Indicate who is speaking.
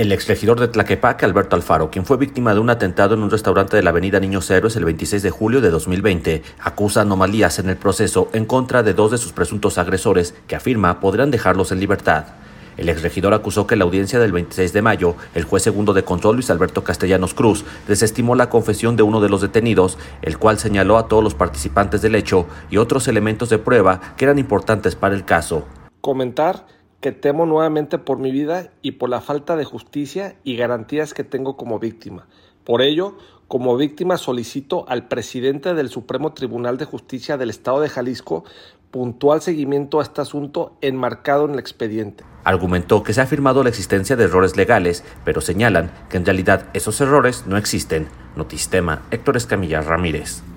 Speaker 1: El exregidor de Tlaquepaque, Alberto Alfaro, quien fue víctima de un atentado en un restaurante de la avenida Niños Héroes el 26 de julio de 2020, acusa anomalías en el proceso en contra de dos de sus presuntos agresores que afirma podrán dejarlos en libertad. El exregidor acusó que en la audiencia del 26 de mayo, el juez segundo de control, Luis Alberto Castellanos Cruz, desestimó la confesión de uno de los detenidos, el cual señaló a todos los participantes del hecho y otros elementos de prueba que eran importantes para el caso.
Speaker 2: Comentar que temo nuevamente por mi vida y por la falta de justicia y garantías que tengo como víctima. Por ello, como víctima solicito al presidente del Supremo Tribunal de Justicia del Estado de Jalisco puntual seguimiento a este asunto enmarcado en el expediente.
Speaker 1: Argumentó que se ha afirmado la existencia de errores legales, pero señalan que en realidad esos errores no existen. Notistema, Héctor Escamilla Ramírez.